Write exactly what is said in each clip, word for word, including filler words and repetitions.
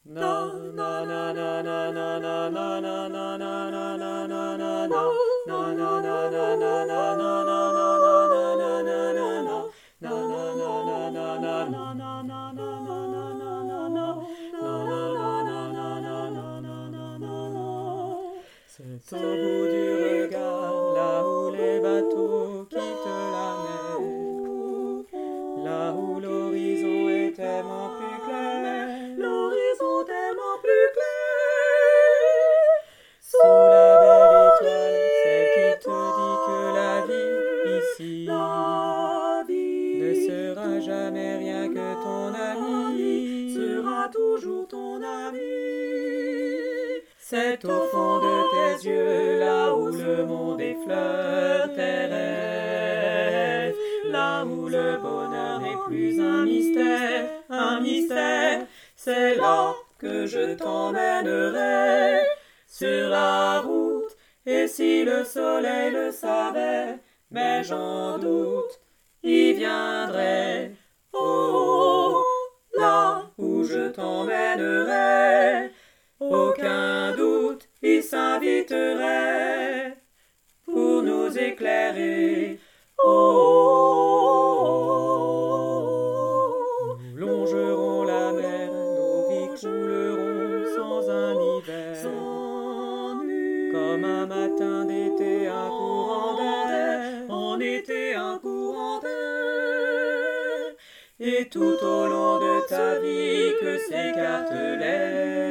Na na na na na na na na na na na na na na na na. Na na na na na na na na na na na na na na. Na na na na na na na na na na na na na na. C'est au bout du regard, là où les bateaux quittent la mer, là où l'horizon est tellement plus clair, l'horizon tellement plus clair, sous la belle étoile, celle qui te dit que la vie ici la vie ne sera jamais rien que ton ami, sera toujours ton ami. C'est au fond de tes yeux, là où le monde effleure tes rêves, là où le bonheur n'est plus un mystère, un mystère. C'est là que je t'emmènerai sur la route. Et si le soleil le savait, mais j'en doute, il viendrait. Oh, là où je t'emmènerai, aucun doute, il s'inviterait pour nous éclairer. Oh, nous longerons la mer, nos vies couleront sans un hiver, sans nuit, comme un matin d'été, un courant d'air, en été un courant d'air, et tout au long de ta vie que s'écartent les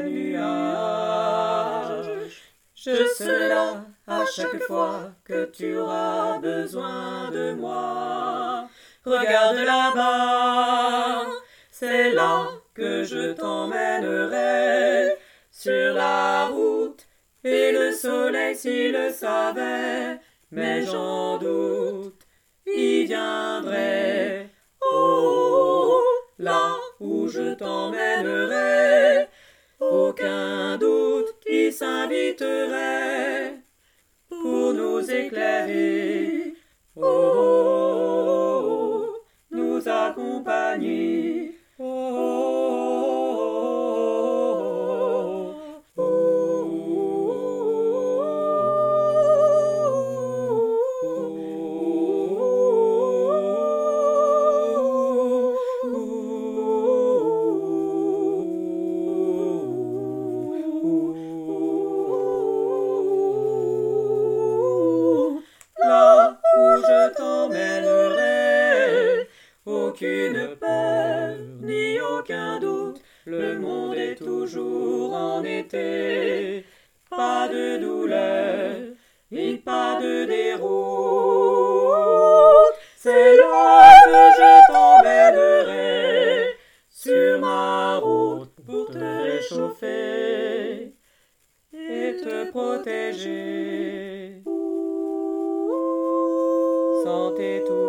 nuages, je serai là à chaque fois que tu auras besoin de moi. Regarde là-bas, c'est là que je t'emmènerai sur la route. Et le soleil s'il le savait, mais j'en doute, il viendrait. Oh, là où je t'emmènerai, aucun doute, il s'inviterait pour nous éclairer. Oh, nous accompagner. Oh, oh, là où je t'emmènerai, aucune peur ni aucun doute, le monde est toujours en été. Pas de douleur et pas de déroute, c'est là que je t'emmènerai sur ma route pour te réchauffer et te protéger. Santé tout